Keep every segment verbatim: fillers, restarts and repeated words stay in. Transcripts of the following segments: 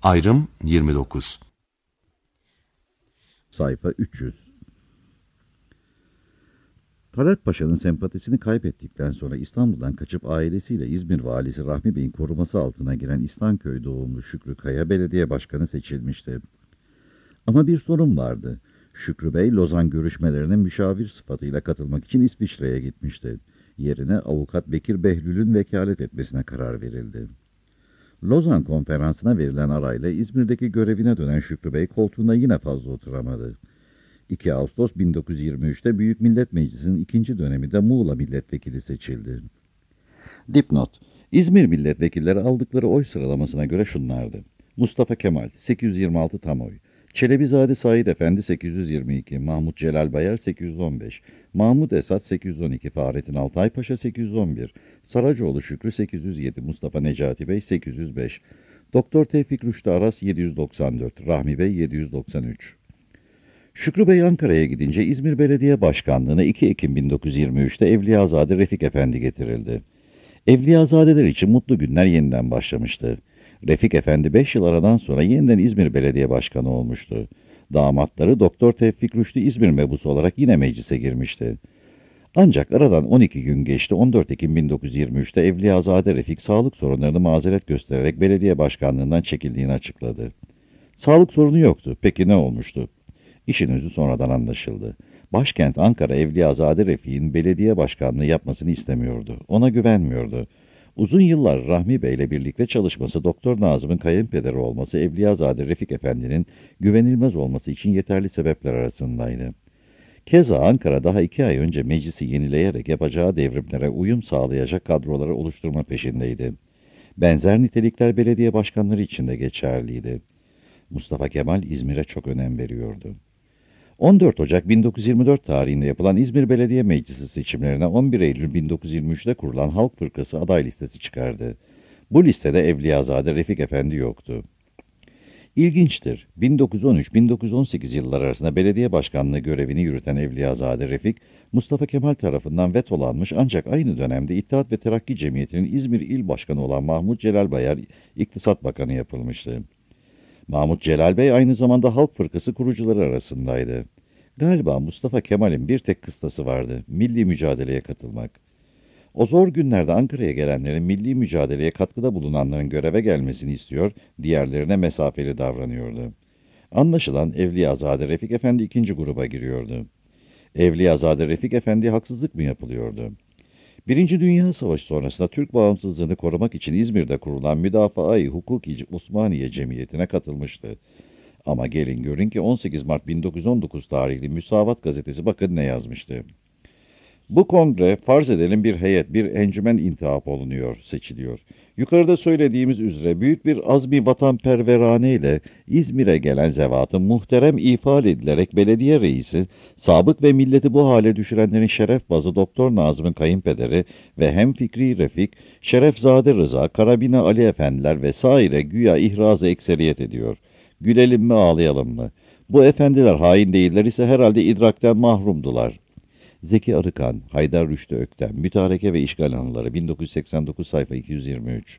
Ayrım yirmi dokuz. Sayfa üç yüz. Talat Paşa'nın sempatisini kaybettikten sonra İstanbul'dan kaçıp ailesiyle İzmir valisi Rahmi Bey'in koruması altına giren İstanköy doğumlu Şükrü Kaya belediye başkanı seçilmişti. Ama bir sorun vardı. Şükrü Bey, Lozan görüşmelerine müşavir sıfatıyla katılmak için İsviçre'ye gitmişti. Yerine avukat Bekir Behlül'ün vekalet etmesine karar verildi. Lozan konferansına verilen arayla İzmir'deki görevine dönen Şükrü Bey koltuğunda yine fazla oturamadı. iki Ağustos bin dokuz yüz yirmi üç'te Büyük Millet Meclisi'nin ikinci döneminde Muğla milletvekili seçildi. Dipnot: İzmir milletvekilleri aldıkları oy sıralamasına göre şunlardı: Mustafa Kemal sekiz yüz yirmi altı tam oy, Çelebizade Said Efendi sekiz yüz yirmi iki, Mahmut Celal Bayar sekiz yüz on beş, Mahmut Esat sekiz yüz on iki, Fahrettin Altay Paşa sekiz yüz on bir, Saracoğlu Şükrü sekiz yüz yedi, Mustafa Necati Bey sekiz yüz beş, Doktor Tevfik Rüştü Aras yedi yüz doksan dört, Rahmi Bey yedi yüz doksan üç. Şükrü Bey Ankara'ya gidince İzmir Belediye Başkanlığı'na iki Ekim bin dokuz yüz yirmi üç'te Evliyazade Refik Efendi getirildi. Evliyazadeler için mutlu günler yeniden başlamıştı. Refik Efendi beş yıl aradan sonra yeniden İzmir Belediye Başkanı olmuştu. Damatları Doktor Tevfik Rüştü İzmir mebusu olarak yine meclise girmişti. Ancak aradan on iki gün geçti. on dört Ekim bin dokuz yüz yirmi üç'te Evliyazade Refik sağlık sorunlarını mazeret göstererek belediye başkanlığından çekildiğini açıkladı. Sağlık sorunu yoktu. Peki ne olmuştu? İşin özü sonradan anlaşıldı. Başkent Ankara Evliyazade Refik'in belediye başkanlığı yapmasını istemiyordu. Ona güvenmiyordu. Uzun yıllar Rahmi Bey ile birlikte çalışması, Doktor Nazım'ın kayınpederi olması, Evliyazade Refik Efendi'nin güvenilmez olması için yeterli sebepler arasındaydı. Keza Ankara daha iki ay önce meclisi yenileyerek yapacağı devrimlere uyum sağlayacak kadroları oluşturma peşindeydi. Benzer nitelikler belediye başkanları için de geçerliydi. Mustafa Kemal İzmir'e çok önem veriyordu. on dört Ocak bin dokuz yüz yirmi dört tarihinde yapılan İzmir Belediye Meclisi seçimlerine on bir Eylül bin dokuz yüz yirmi üç'te kurulan Halk Fırkası aday listesi çıkardı. Bu listede Evliyazade Refik Efendi yoktu. İlginçtir. bin dokuz yüz on üç bin dokuz yüz on sekiz yılları arasında belediye başkanlığı görevini yürüten Evliyazade Refik, Mustafa Kemal tarafından vetolanmış ancak aynı dönemde İttihat ve Terakki Cemiyeti'nin İzmir İl Başkanı olan Mahmut Celal Bayar İktisat Bakanı yapılmıştı. Mahmut Celal Bey aynı zamanda Halk Fırkası kurucuları arasındaydı. Galiba Mustafa Kemal'in bir tek kıstası vardı: milli mücadeleye katılmak. O zor günlerde Ankara'ya gelenlerin milli mücadeleye katkıda bulunanların göreve gelmesini istiyor, diğerlerine mesafeli davranıyordu. Anlaşılan Evliyazade Refik Efendi ikinci gruba giriyordu. Evliyazade Refik Efendi haksızlık mı yapılıyordu? Birinci Dünya Savaşı sonrasında Türk bağımsızlığını korumak için İzmir'de kurulan Müdafaa-i Hukuki Osmaniye Cemiyeti'ne katılmıştı. Ama gelin görün ki on sekiz Mart bin dokuz yüz on dokuz tarihli Müsavat gazetesi bakın ne yazmıştı. Bu kongre farz edelim bir heyet, bir encümen intihap olunuyor, seçiliyor. Yukarıda söylediğimiz üzere büyük bir azmi vatanperverane ile İzmir'e gelen zevatın muhterem ifade edilerek belediye reisi, sabık ve milleti bu hale düşürenlerin şeref bazı Doktor Nazım'ın kayınpederi ve hem Fikri Refik, Şerefzade Rıza, Karabina Ali Efendiler vesaire güya ihraz-ı ekseriyet ediyor. Gülelim mi ağlayalım mı? Bu efendiler hain değiller ise herhalde idrakten mahrumdular. Zeki Arıkan, Haydar Rüştü Öktem, Mütareke ve İşgal Anıları, bin dokuz yüz seksen dokuz sayfa iki yüz yirmi üç.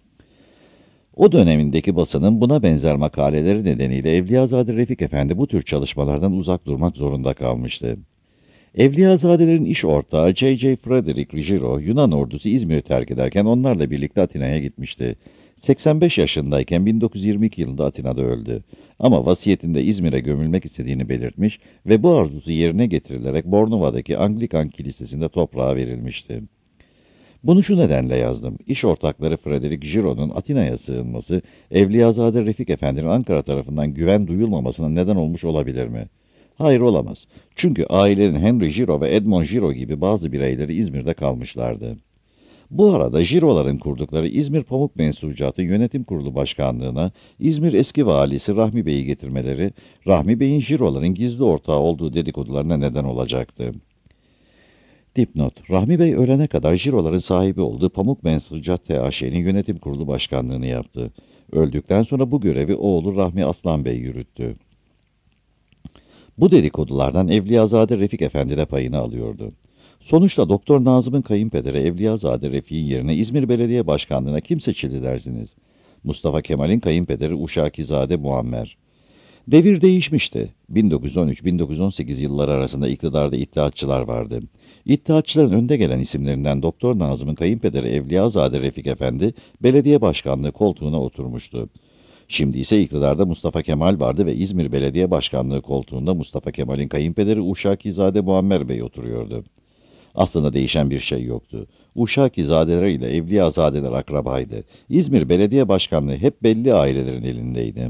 O dönemindeki basının buna benzer makaleleri nedeniyle Evliyazade Refik Efendi bu tür çalışmalardan uzak durmak zorunda kalmıştı. Evliyazadelerin iş ortağı J J Frederick Ruggiero, Yunan ordusu İzmir'i terk ederken onlarla birlikte Atina'ya gitmişti. seksen beş yaşındayken bin dokuz yüz yirmi iki yılında Atina'da öldü. Ama vasiyetinde İzmir'e gömülmek istediğini belirtmiş ve bu arzusu yerine getirilerek Bornova'daki Anglikan Kilisesi'nde toprağa verilmişti. Bunu şu nedenle yazdım: İş ortakları Frederick Giro'nun Atina'ya sığınması, Evliyazade Refik Efendi'nin Ankara tarafından güven duyulmamasına neden olmuş olabilir mi? Hayır, olamaz. Çünkü ailenin Henry Giro ve Edmond Giro gibi bazı bireyleri İzmir'de kalmışlardı. Bu arada Jiroların kurdukları İzmir Pamuk Mensucatı Yönetim Kurulu Başkanlığı'na İzmir eski valisi Rahmi Bey'i getirmeleri, Rahmi Bey'in Jiroların gizli ortağı olduğu dedikodularına neden olacaktı. Dipnot: Rahmi Bey ölene kadar Jiroların sahibi olduğu Pamuk Mensucat T A Ş'nin Yönetim Kurulu Başkanlığı'nı yaptı. Öldükten sonra bu görevi oğlu Rahmi Aslan Bey yürüttü. Bu dedikodulardan Evliyazade Refik Efendi de payını alıyordu. Sonuçta Doktor Nazım'ın kayınpederi Evliyazade Refik'in yerine İzmir Belediye Başkanlığı'na kim seçildi dersiniz? Mustafa Kemal'in kayınpederi Uşakizade Muammer. Devir değişmişti. bin dokuz yüz on üç bin dokuz yüz on sekiz yılları arasında iktidarda İttihatçılar vardı. İttihatçıların önde gelen isimlerinden Doktor Nazım'ın kayınpederi Evliyazade Refik Efendi, belediye başkanlığı koltuğuna oturmuştu. Şimdi ise iktidarda Mustafa Kemal vardı ve İzmir Belediye Başkanlığı koltuğunda Mustafa Kemal'in kayınpederi Uşakizade Muammer Bey oturuyordu. Aslında değişen bir şey yoktu. Uşakizadeler ile Evliyazadeler akrabaydı. İzmir Belediye Başkanlığı hep belli ailelerin elindeydi.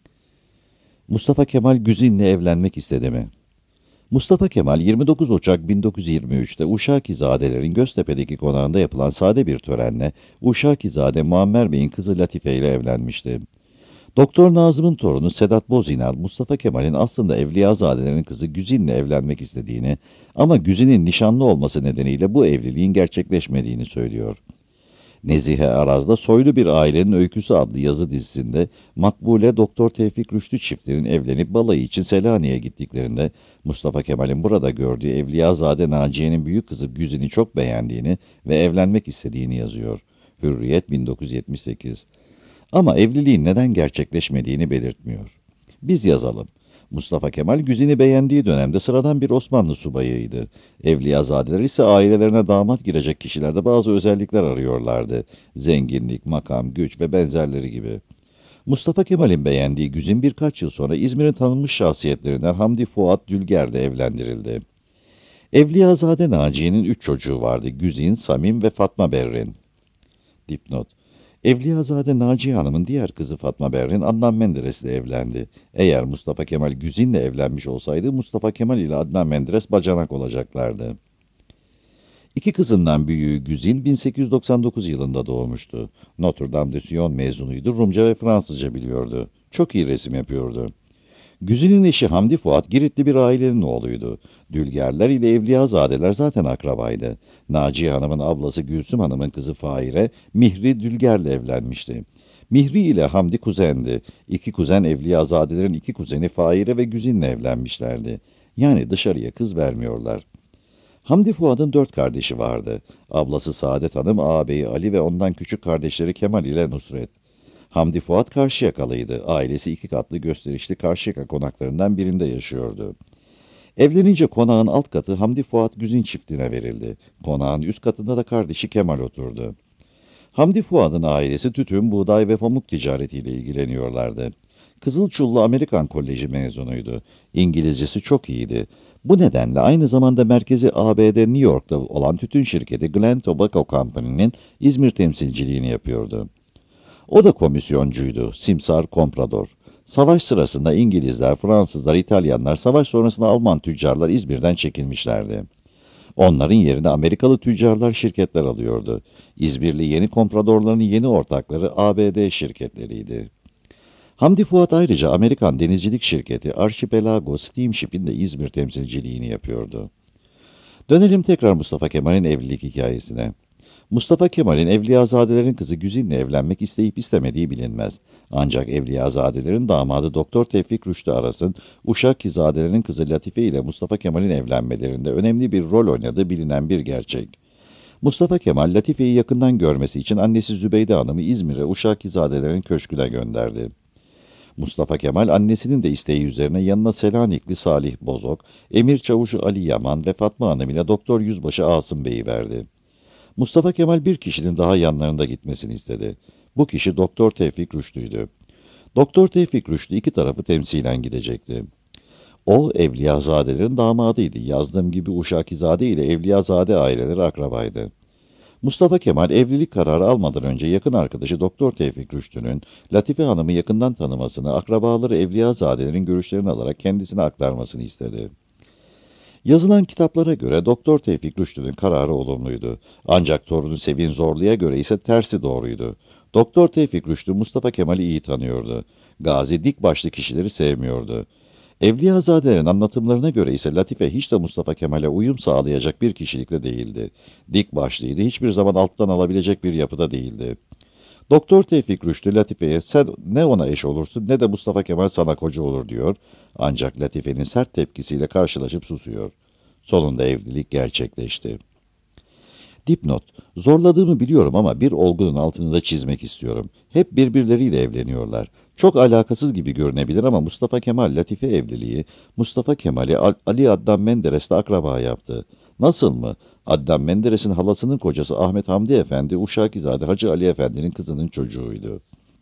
Mustafa Kemal Güzin'le evlenmek istedi mi? Mustafa Kemal yirmi dokuz Ocak bin dokuz yüz yirmi üç'te Uşakizadelerin Göztepe'deki konağında yapılan sade bir törenle Uşakizade Muammer Bey'in kızı Latife ile evlenmişti. Doktor Nazım'ın torunu Sedat Bozinal, Mustafa Kemal'in aslında Evliyazadelerin kızı Güzin'le evlenmek istediğini ama Güzin'in nişanlı olması nedeniyle bu evliliğin gerçekleşmediğini söylüyor. Nezihe Araz'da Soylu Bir Ailenin Öyküsü adlı yazı dizisinde Makbule Doktor Tevfik Rüştü çiftlerin evlenip balayı için Selanik'e gittiklerinde Mustafa Kemal'in burada gördüğü Evliyazade Naciye'nin büyük kızı Güzin'i çok beğendiğini ve evlenmek istediğini yazıyor. Hürriyet bin dokuz yüz yetmiş sekiz. Ama evliliğin neden gerçekleşmediğini belirtmiyor. Biz yazalım. Mustafa Kemal Güzin'i beğendiği dönemde sıradan bir Osmanlı subayıydı. Evliyazadeler ise ailelerine damat girecek kişilerde bazı özellikler arıyorlardı. Zenginlik, makam, güç ve benzerleri gibi. Mustafa Kemal'in beğendiği Güzin birkaç yıl sonra İzmir'in tanınmış şahsiyetlerinden Hamdi Fuat Dülger'le evlendirildi. Evliyazade Naciye'nin üç çocuğu vardı. Güzin, Samim ve Fatma Berrin. Dipnot. Evliyazade Naciye Hanım'ın diğer kızı Fatma Berrin, Adnan Menderes'le evlendi. Eğer Mustafa Kemal Güzin'le evlenmiş olsaydı, Mustafa Kemal ile Adnan Menderes bacanak olacaklardı. İki kızından büyüğü Güzin, bin sekiz yüz doksan dokuz yılında doğmuştu. Notre Dame de Sion mezunuydu, Rumca ve Fransızca biliyordu. Çok iyi resim yapıyordu. Güzin'in eşi Hamdi Fuat, Giritli bir ailenin oğluydu. Dülgerler ile Evliyazadeler zaten akrabaydı. Naciye Hanım'ın ablası Gülsüm Hanım'ın kızı Faire, Mihri Dülger'le evlenmişti. Mihri ile Hamdi kuzendi. İki kuzen Evliyazadelerin iki kuzeni Faire ve Güzin'le evlenmişlerdi. Yani dışarıya kız vermiyorlar. Hamdi Fuat'ın dört kardeşi vardı. Ablası Saadet Hanım, ağabeyi Ali ve ondan küçük kardeşleri Kemal ile Nusret. Hamdi Fuat Karşıyakalıydı. Ailesi iki katlı gösterişli Karşıyaka konaklarından birinde yaşıyordu. Evlenince konağın alt katı Hamdi Fuat Güzin çiftine verildi. Konağın üst katında da kardeşi Kemal oturdu. Hamdi Fuat'ın ailesi tütün, buğday ve pamuk ticaretiyle ilgileniyorlardı. Kızılçullu Amerikan Koleji mezunuydu. İngilizcesi çok iyiydi. Bu nedenle aynı zamanda merkezi A B D New York'ta olan tütün şirketi Glen Tobacco Company'nin İzmir temsilciliğini yapıyordu. O da komisyoncuydu, simsar komprador. Savaş sırasında İngilizler, Fransızlar, İtalyanlar, savaş sonrasında Alman tüccarlar İzmir'den çekilmişlerdi. Onların yerine Amerikalı tüccarlar şirketler alıyordu. İzmirli yeni kompradorların yeni ortakları A B D şirketleriydi. Hamdi Fuat ayrıca Amerikan denizcilik şirketi Archipelago Steamship'in de İzmir temsilciliğini yapıyordu. Dönelim tekrar Mustafa Kemal'in evlilik hikayesine. Mustafa Kemal'in Evliyazadelerin kızı Güzin'le evlenmek isteyip istemediği bilinmez. Ancak Evliyazadelerin damadı Doktor Tevfik Rüştü Aras'ın Uşakizadelerin kızı Latife ile Mustafa Kemal'in evlenmelerinde önemli bir rol oynadığı bilinen bir gerçek. Mustafa Kemal, Latife'yi yakından görmesi için annesi Zübeyde Hanım'ı İzmir'e Uşakizadelerin köşküne gönderdi. Mustafa Kemal, annesinin de isteği üzerine yanına Selanikli Salih Bozok, Emir Çavuşu Ali Yaman ve Fatma Hanım ile Doktor Yüzbaşı Asım Bey'i verdi. Mustafa Kemal bir kişinin daha yanlarında gitmesini istedi. Bu kişi Doktor Tevfik Rüştü'ydü. Doktor Tevfik Rüştü iki tarafı temsilen gidecekti. O, Evliyazadelerin damadıydı. Yazdığım gibi Uşakizade ile Evliyazade aileleri akrabaydı. Mustafa Kemal evlilik kararı almadan önce yakın arkadaşı Doktor Tevfik Rüştü'nün Latife Hanım'ı yakından tanımasını, akrabaları Evliyazadelerin görüşlerini alarak kendisine aktarmasını istedi. Yazılan kitaplara göre Doktor Tevfik Rüştü'nün kararı olumluydu. Ancak torunu Sevin Zorlu'ya göre ise tersi doğruydu. Doktor Tevfik Rüştü Mustafa Kemal'i iyi tanıyordu. Gazi dik başlı kişileri sevmiyordu. Evliyazadelerin anlatımlarına göre ise Latife hiç de Mustafa Kemal'e uyum sağlayacak bir kişilikte değildi. Dik başlıydı, hiçbir zaman alttan alabilecek bir yapıda değildi. Doktor Tevfik Rüştü Latife'ye sen ne ona eş olursun ne de Mustafa Kemal sana koca olur diyor. Ancak Latife'nin sert tepkisiyle karşılaşıp susuyor. Sonunda evlilik gerçekleşti. Dipnot: Zorladığımı biliyorum ama bir olgunun altını da çizmek istiyorum. Hep birbirleriyle evleniyorlar. Çok alakasız gibi görünebilir ama Mustafa Kemal Latife evliliği, Mustafa Kemal'i Ali Adnan Menderes'le akraba yaptı. Nasıl mı? Adnan Menderes'in halasının kocası Ahmet Hamdi Efendi, Uşakizade Hacı Ali Efendi'nin kızının çocuğuydu.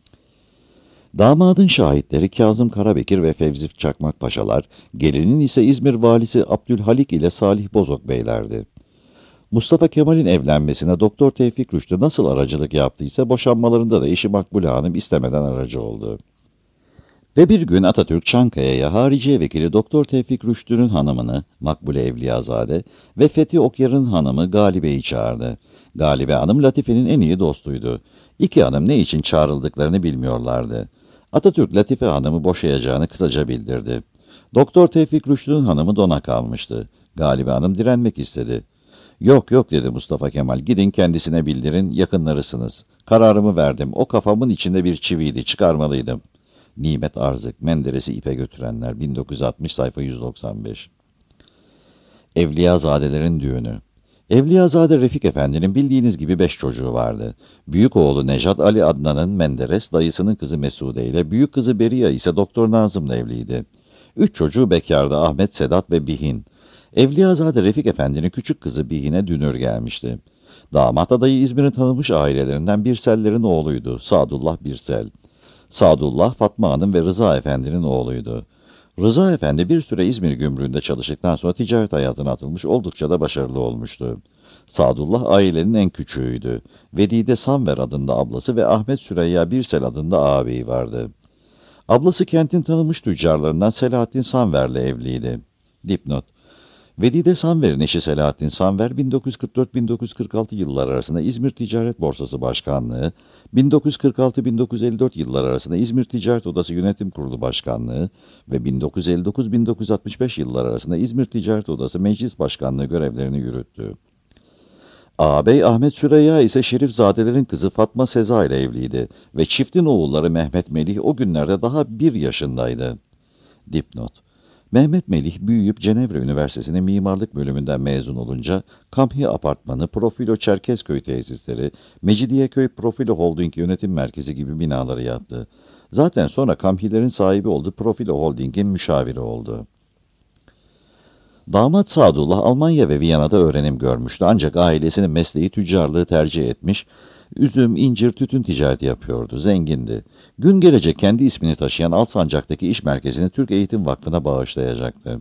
Damadın şahitleri Kazım Karabekir ve Fevzi Çakmak Paşalar, gelinin ise İzmir valisi Abdülhalik ile Salih Bozok beylerdi. Mustafa Kemal'in evlenmesine Doktor Tevfik Rüştü nasıl aracılık yaptıysa boşanmalarında da eşi Makbule Hanım istemeden aracı oldu. Ve bir gün Atatürk Çankaya'ya Hariciye Vekili Doktor Tevfik Rüştü'nün hanımını Makbule Evliyazade ve Fethi Okyar'ın hanımı Galibe'yi çağırdı. Galibe Hanım Latife'nin en iyi dostuydu. İki hanım ne için çağrıldıklarını bilmiyorlardı. Atatürk Latife Hanım'ı boşayacağını kısaca bildirdi. Doktor Tevfik Rüştü'nün hanımı dona kalmıştı. Galibe Hanım direnmek istedi. Yok yok dedi Mustafa Kemal, gidin kendisine bildirin, yakınlarısınız. Kararımı verdim, o kafamın içinde bir çiviydi, çıkarmalıydım. Nimet Arzık, Menderes'i ipe götürenler, bin dokuz yüz altmış sayfa yüz doksan beş. Evliyazadelerin düğünü. Evliyazade Refik Efendi'nin bildiğiniz gibi beş çocuğu vardı. Büyük oğlu Nejat Ali Adnan'ın Menderes, dayısının kızı Mesude ile, büyük kızı Beriya ise Doktor Nazım'la evliydi. Üç çocuğu bekardı: Ahmet, Sedat ve Bihin. Evliyazade Refik Efendi'nin küçük kızı Bihin'e dünür gelmişti. Damat adayı İzmir'in tanınmış ailelerinden Birsellerin oğluydu, Sadullah Birsel. Sadullah, Fatma Hanım ve Rıza Efendi'nin oğluydu. Rıza Efendi bir süre İzmir Gümrüğü'nde çalıştıktan sonra ticaret hayatına atılmış, oldukça da başarılı olmuştu. Sadullah ailenin en küçüğüydü. Vedide Sanver adında ablası ve Ahmet Süreyya Birsel adında ağabeyi vardı. Ablası kentin tanınmış tüccarlarından Selahattin Sanver'le evliydi. Dipnot: Vedide Sanver'in eşi Selahattin Sanver, bin dokuz yüz kırk dört bin dokuz yüz kırk altı yıllar arasında İzmir Ticaret Borsası Başkanlığı, bin dokuz yüz kırk altı bin dokuz yüz elli dört yıllar arasında İzmir Ticaret Odası Yönetim Kurulu Başkanlığı ve bin dokuz yüz elli dokuz bin dokuz yüz altmış beş yıllar arasında İzmir Ticaret Odası Meclis Başkanlığı görevlerini yürüttü. Ağabey Ahmet Süreyya ise Şerifzadelerin kızı Fatma Seza ile evliydi ve çiftin oğulları Mehmet Melih o günlerde daha bir yaşındaydı. Dipnot: Mehmet Melih büyüyüp Cenevre Üniversitesi'nin mimarlık bölümünden mezun olunca Kamhi Apartmanı, Profilo Çerkezköy tesisleri, Mecidiyeköy Profilo Holding Yönetim Merkezi gibi binaları yaptı. Zaten sonra Kamhilerin sahibi oldu, Profilo Holding'in müşaviri oldu. Damat Sadullah Almanya ve Viyana'da öğrenim görmüştü ancak ailesinin mesleği tüccarlığı tercih etmiş, üzüm, incir, tütün ticareti yapıyordu, zengindi. Gün gelecek kendi ismini taşıyan Alsancak'taki iş merkezini Türk Eğitim Vakfı'na bağışlayacaktı.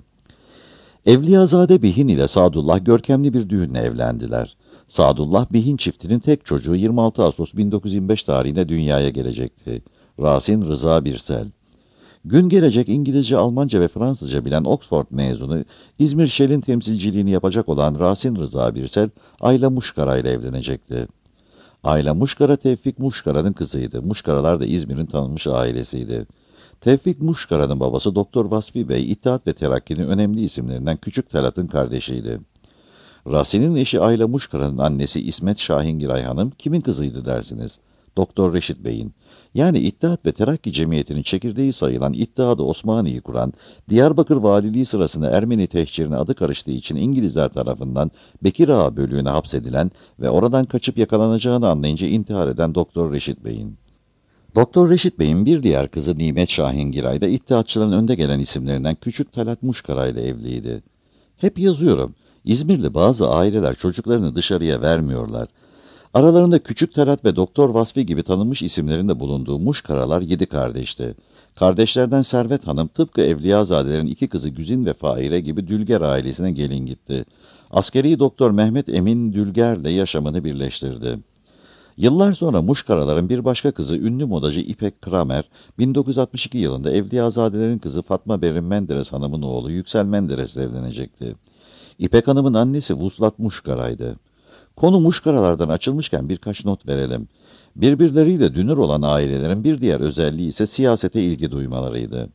Evliyazade Bihin ile Sadullah görkemli bir düğünle evlendiler. Sadullah Bihin çiftinin tek çocuğu yirmi altı Ağustos bin dokuz yüz yirmi beş tarihinde dünyaya gelecekti. Rasin Rıza Birsel. Gün gelecek İngilizce, Almanca ve Fransızca bilen Oxford mezunu, İzmir Shell'in temsilciliğini yapacak olan Rasin Rıza Birsel, Ayla Muşkara ile evlenecekti. Ayla Muşkara, Tevfik Muşkara'nın kızıydı. Muşkaralar da İzmir'in tanınmış ailesiydi. Tevfik Muşkara'nın babası Doktor Vasfi Bey, İttihat ve Terakki'nin önemli isimlerinden Küçük Talat'ın kardeşiydi. Rasin'in eşi Ayla Muşkara'nın annesi İsmet Şahingiray Hanım kimin kızıydı dersiniz? Doktor Reşit Bey'in. Yani İttihat ve Terakki Cemiyeti'nin çekirdeği sayılan İttihat-ı Osmani'yi kuran, Diyarbakır Valiliği sırasında Ermeni tehcirine adı karıştığı için İngilizler tarafından Bekir Ağa bölüğüne hapsedilen ve oradan kaçıp yakalanacağını anlayınca intihar eden Doktor Reşit Bey'in. Doktor Reşit Bey'in bir diğer kızı Nimet Şahingiray da İttihatçıların önde gelen isimlerinden Küçük Talat Muşkara ile evliydi. Hep yazıyorum, İzmirli bazı aileler çocuklarını dışarıya vermiyorlar. Aralarında Küçük Talat ve Doktor Vasfi gibi tanınmış isimlerin de bulunduğu Muşkaralar yedi kardeşti. Kardeşlerden Servet Hanım tıpkı Evliyazadelerin iki kızı Güzin ve Faire gibi Dülger ailesine gelin gitti. Askeri Doktor Mehmet Emin Dülger'le yaşamını birleştirdi. Yıllar sonra Muşkaraların bir başka kızı ünlü modacı İpek Kramer, bin dokuz yüz altmış iki yılında Evliyazadelerin kızı Fatma Berin Menderes Hanım'ın oğlu Yüksel Menderes'le evlenecekti. İpek Hanım'ın annesi Vuslat Muşkara'ydı. Konu Muşkaralardan açılmışken birkaç not verelim. Birbirleriyle dünür olan ailelerin bir diğer özelliği ise siyasete ilgi duymalarıydı.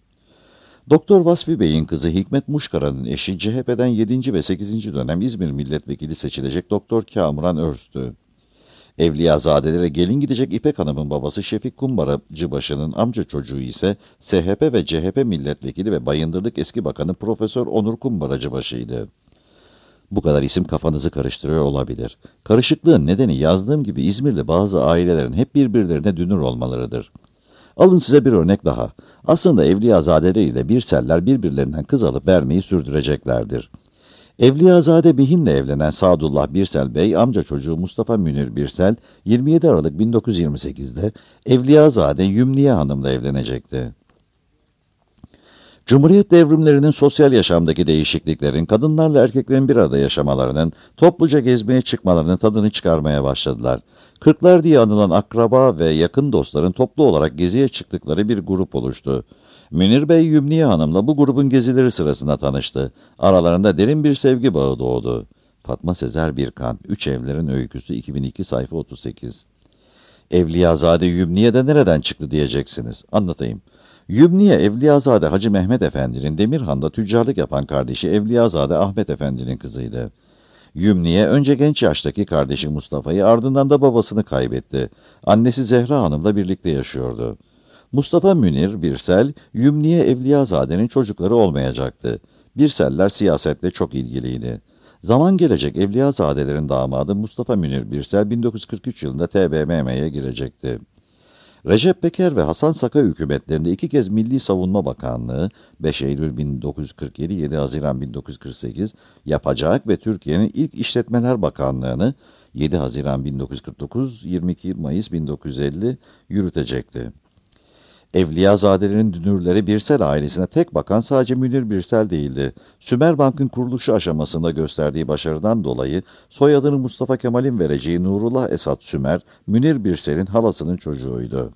Doktor Vasfi Bey'in kızı Hikmet Muşkara'nın eşi C H P'den yedinci ve sekizinci dönem İzmir milletvekili seçilecek Doktor Kamuran Örstü. Evliyazadelere gelin gidecek İpek Hanım'ın babası Şefik Kumbaracıbaşı'nın amca çocuğu ise S H P ve C H P milletvekili ve Bayındırlık eski bakanı Profesör Onur Kumbaracıbaşı'ydı. Bu kadar isim kafanızı karıştırıyor olabilir. Karışıklığın nedeni yazdığım gibi İzmirli bazı ailelerin hep birbirlerine dünür olmalarıdır. Alın size bir örnek daha. Aslında Evliyazadeler ile Birseller birbirlerinden kız alıp vermeyi sürdüreceklerdir. Evliyazade Bihin'le evlenen Sadullah Birsel Bey, amca çocuğu Mustafa Münir Birsel, yirmi yedi Aralık bin dokuz yüz yirmi sekiz'de Evliyazade Yümniye Hanım'la evlenecekti. Cumhuriyet devrimlerinin sosyal yaşamdaki değişikliklerin, kadınlarla erkeklerin bir arada yaşamalarının, topluca gezmeye çıkmalarının tadını çıkarmaya başladılar. Kırklar diye anılan akraba ve yakın dostların toplu olarak geziye çıktıkları bir grup oluştu. Münir Bey, Yümniye Hanım'la bu grubun gezileri sırasında tanıştı. Aralarında derin bir sevgi bağı doğdu. Fatma Sezer Birkan, Üç Evlerin Öyküsü, iki bin iki, sayfa otuz sekiz. Evliyazade Yümniye de nereden çıktı diyeceksiniz. Anlatayım. Yümniye, Evliyazade Hacı Mehmet Efendi'nin Demirhan'da tüccarlık yapan kardeşi Evliyazade Ahmet Efendi'nin kızıydı. Yümniye önce genç yaştaki kardeşi Mustafa'yı, ardından da babasını kaybetti. Annesi Zehra Hanım'la birlikte yaşıyordu. Mustafa Münir Birsel, Yümniye Evliyazade'nin çocukları olmayacaktı. Birseller siyasetle çok ilgiliydi. Zaman gelecek Evliyazadelerin damadı Mustafa Münir Birsel bin dokuz yüz kırk üç yılında T B M M'ye girecekti. Recep Peker ve Hasan Saka hükümetlerinde iki kez Milli Savunma Bakanlığı, beş Eylül bin dokuz yüz kırk yedi, yedi Haziran bin dokuz yüz kırk sekiz, yapacak ve Türkiye'nin ilk İşletmeler Bakanlığı'nı yedi Haziran bin dokuz yüz kırk dokuz, yirmi iki Mayıs bin dokuz yüz elli yürütecekti. Evliyazadelerin dünürleri Birsel ailesine tek bakan sadece Münir Birsel değildi. Sümerbank'ın kuruluşu aşamasında gösterdiği başarıdan dolayı soyadını Mustafa Kemal'in vereceği Nurullah Esat Sümer, Münir Birsel'in halasının çocuğuydu.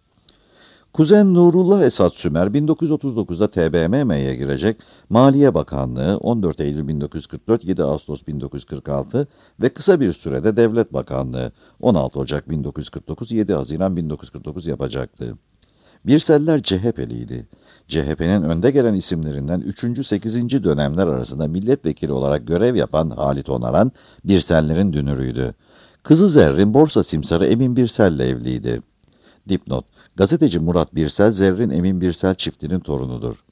Kuzen Nurullah Esat Sümer, bin dokuz yüz otuz dokuz'da T B M M'ye girecek, Maliye Bakanlığı on dört Eylül bin dokuz yüz kırk dört, yedi Ağustos bin dokuz yüz kırk altı ve kısa bir sürede Devlet Bakanlığı on altı Ocak bin dokuz yüz kırk dokuz, yedi Haziran bin dokuz yüz kırk dokuz yapacaktı. Birseller C H P'liydi. C H P'nin önde gelen isimlerinden üçüncü sekizinci dönemler arasında milletvekili olarak görev yapan Halit Onaran, Birsellerin dünürüydü. Kızı Zerrin, borsa simsarı Emin Birsel'le evliydi. Dipnot: gazeteci Murat Birsel, Zerrin Emin Birsel çiftinin torunudur.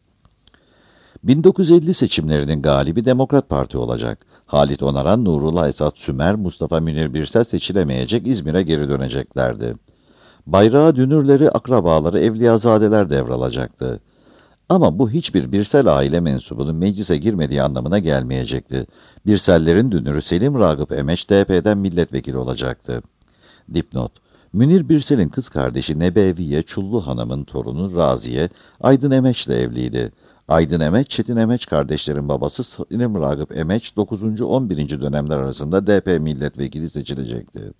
bin dokuz yüz elli seçimlerinin galibi Demokrat Parti olacak. Halit Onaran, Nurullah Esat Sümer, Mustafa Münir Birsel seçilemeyecek, İzmir'e geri döneceklerdi. Bayrağı dünürleri, akrabaları, Evliyazadeler devralacaktı. Ama bu hiçbir Birsel aile mensubunun meclise girmediği anlamına gelmeyecekti. Birsellerin dünürü Selim Ragıp Emeç, D P'den milletvekili olacaktı. Dipnot: Münir Birsel'in kız kardeşi Nebeviye Çullu Hanım'ın torunu Raziye, Aydın Emeç'le evliydi. Aydın Emeç, Çetin Emeç kardeşlerin babası Selim Ragıp Emeç, dokuzuncu on birinci dönemler arasında D P milletvekili seçilecekti.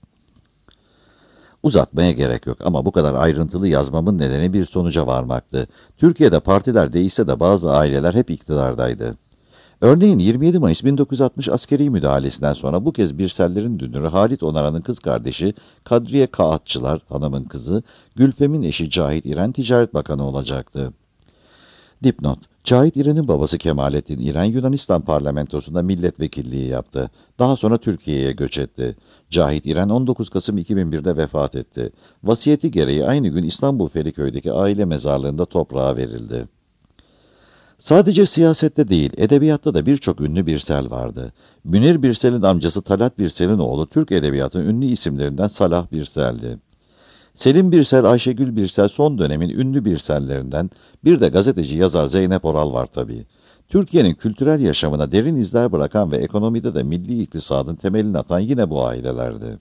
Uzatmaya gerek yok ama bu kadar ayrıntılı yazmamın nedeni bir sonuca varmaktı. Türkiye'de partiler değişse de bazı aileler hep iktidardaydı. Örneğin yirmi yedi Mayıs bin dokuz yüz altmış askeri müdahalesinden sonra bu kez Birsellerin dünürü Halit Onaran'ın kız kardeşi Kadriye Kağıtçılar Hanım'ın kızı, Gülfem'in eşi Cahit İren Ticaret Bakanı olacaktı. Dipnot: Cahit İren'in babası Kemalettin İren, Yunanistan parlamentosunda milletvekilliği yaptı. Daha sonra Türkiye'ye göç etti. Cahit İren on dokuz Kasım iki bin bir'de vefat etti. Vasiyeti gereği aynı gün İstanbul Feriköy'deki aile mezarlığında toprağa verildi. Sadece siyasette değil, edebiyatta da birçok ünlü Birsel vardı. Münir Birsel'in amcası Talat Birsel'in oğlu Türk edebiyatının ünlü isimlerinden Salah Birsel'di. Selim Birsel, Ayşegül Birsel son dönemin ünlü Birsellerinden, bir de gazeteci yazar Zeynep Oral var tabii. Türkiye'nin kültürel yaşamına derin izler bırakan ve ekonomide de milli iktisadın temelini atan yine bu ailelerdi.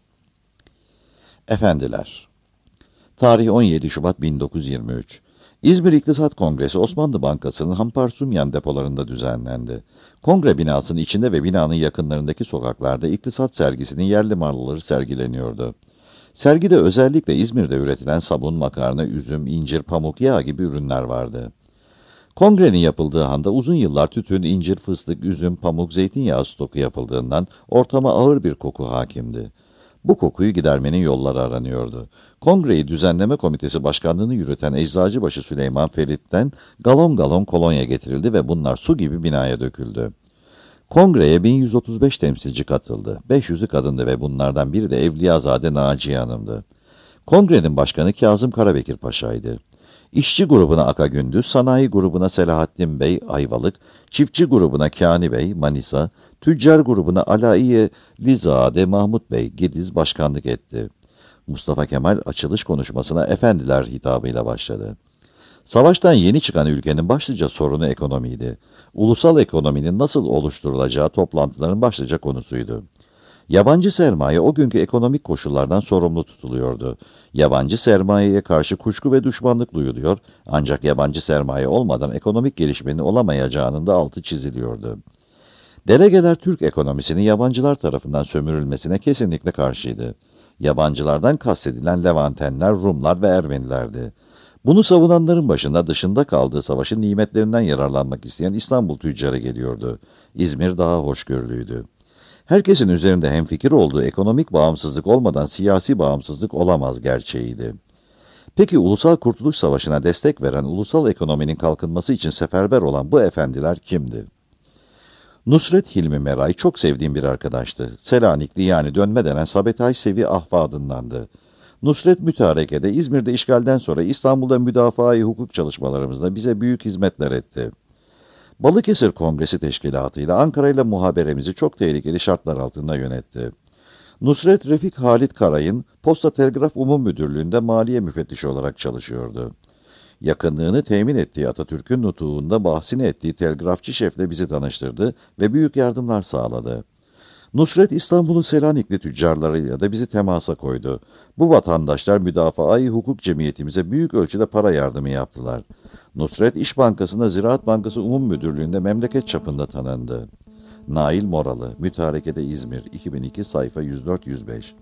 Efendiler, tarih on yedi Şubat bin dokuz yüz yirmi üç. İzmir İktisat Kongresi Osmanlı Bankası'nın Hampar-Sumyan depolarında düzenlendi. Kongre binasının içinde ve binanın yakınlarındaki sokaklarda iktisat sergisinin yerli malları sergileniyordu. Sergide özellikle İzmir'de üretilen sabun, makarna, üzüm, incir, pamuk, yağ gibi ürünler vardı. Kongrenin yapıldığı anda uzun yıllar tütün, incir, fıstık, üzüm, pamuk, zeytinyağı stoku yapıldığından ortama ağır bir koku hakimdi. Bu kokuyu gidermenin yolları aranıyordu. Kongreyi Düzenleme Komitesi Başkanlığını yürüten Eczacıbaşı Süleyman Ferit'ten galon galon kolonya getirildi ve bunlar su gibi binaya döküldü. Kongreye bin yüz otuz beş temsilci katıldı. beş yüzü kadındı ve bunlardan biri de Evliyazade Naciye Hanım'dı. Kongrenin başkanı Kazım Karabekir Paşa'ydı. İşçi grubuna Aka Gündüz, sanayi grubuna Selahattin Bey Ayvalık, çiftçi grubuna Kâni Bey Manisa, Tüccar grubuna Alaiye Lizade Mahmut Bey Gediz başkanlık etti. Mustafa Kemal açılış konuşmasına efendiler hitabıyla başladı. Savaştan yeni çıkan ülkenin başlıca sorunu ekonomiydi. Ulusal ekonominin nasıl oluşturulacağı toplantıların başlıca konusuydu. Yabancı sermaye o günkü ekonomik koşullardan sorumlu tutuluyordu. Yabancı sermayeye karşı kuşku ve düşmanlık duyuluyor, ancak yabancı sermaye olmadan ekonomik gelişmenin olamayacağının da altı çiziliyordu. Delegeler Türk ekonomisinin yabancılar tarafından sömürülmesine kesinlikle karşıydı. Yabancılardan kastedilen Levantenler, Rumlar ve Ermenilerdi. Bunu savunanların başında dışında kaldığı savaşın nimetlerinden yararlanmak isteyen İstanbul tüccarı geliyordu. İzmir daha hoşgörülüydü. Herkesin üzerinde hemfikir olduğu ekonomik bağımsızlık olmadan siyasi bağımsızlık olamaz gerçeğiydi. Peki Ulusal Kurtuluş Savaşı'na destek veren ulusal ekonominin kalkınması için seferber olan bu efendiler kimdi? Nusret Hilmi Meray çok sevdiğim bir arkadaştı. Selanikli yani dönme denen Sabetay Sevi ahvadındandı. Nusret mütarekede İzmir'de işgalden sonra İstanbul'da müdafaa-i hukuk çalışmalarımızda bize büyük hizmetler etti. Balıkesir Kongresi Teşkilatı ile Ankara ile muhaberemizi çok tehlikeli şartlar altında yönetti. Nusret Refik Halit Karay'ın Posta Telgraf Umum Müdürlüğü'nde maliye müfettişi olarak çalışıyordu. Yakınlığını temin ettiği Atatürk'ün nutuğunda bahsini ettiği telgrafçı şefle bizi tanıştırdı ve büyük yardımlar sağladı. Nusret İstanbul'un Selanikli tüccarlarıyla da bizi temasa koydu. Bu vatandaşlar müdafaa-i hukuk cemiyetimize büyük ölçüde para yardımı yaptılar. Nusret İş Bankası'nda Ziraat Bankası Umum Müdürlüğü'nde memleket çapında tanındı. Nail Moralı, Mütarekede İzmir, iki bin iki sayfa yüz dört yüz beş.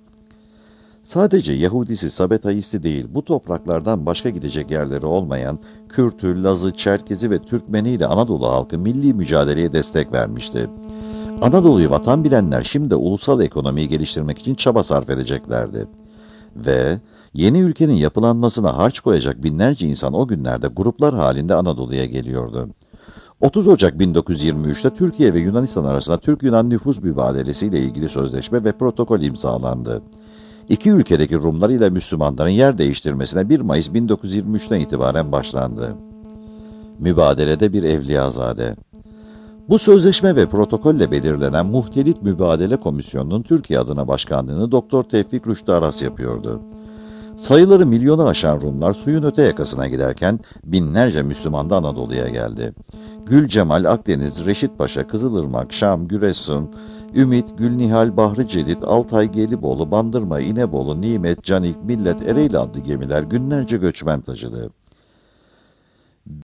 Sadece Yahudisi, Sabetayist'i değil, bu topraklardan başka gidecek yerleri olmayan Kürtü, Lazı, Çerkezi ve Türkmeni ile Anadolu halkı milli mücadeleye destek vermişti. Anadolu'yu vatan bilenler şimdi de ulusal ekonomiyi geliştirmek için çaba sarf edeceklerdi. Ve yeni ülkenin yapılanmasına harç koyacak binlerce insan o günlerde gruplar halinde Anadolu'ya geliyordu. otuz Ocak bin dokuz yüz yirmi üç'te Türkiye ve Yunanistan arasında Türk-Yunan nüfus mübadelesiyle ilgili sözleşme ve protokol imzalandı. İki ülkedeki Rumlar ile Müslümanların yer değiştirmesine bir Mayıs bin dokuz yüz yirmi üç'ten itibaren başlandı. Mübadelede bir evliyazade. Bu sözleşme ve protokolle belirlenen Muhtelit Mübadele Komisyonu'nun Türkiye adına başkanlığını Doktor Tevfik Rüştü Aras yapıyordu. Sayıları milyonu aşan Rumlar suyun öte yakasına giderken binlerce Müslüman da Anadolu'ya geldi. Gül Cemal, Akdeniz, Reşit Paşa, Kızılırmak, Şam, Güresun, Ümit, Gülnihal, Bahri Celit, Altay, Gelibolu, Bandırma, İnebolu, Nimet, Canik, Millet, Ereğli adlı gemiler günlerce göçmen taşıdı.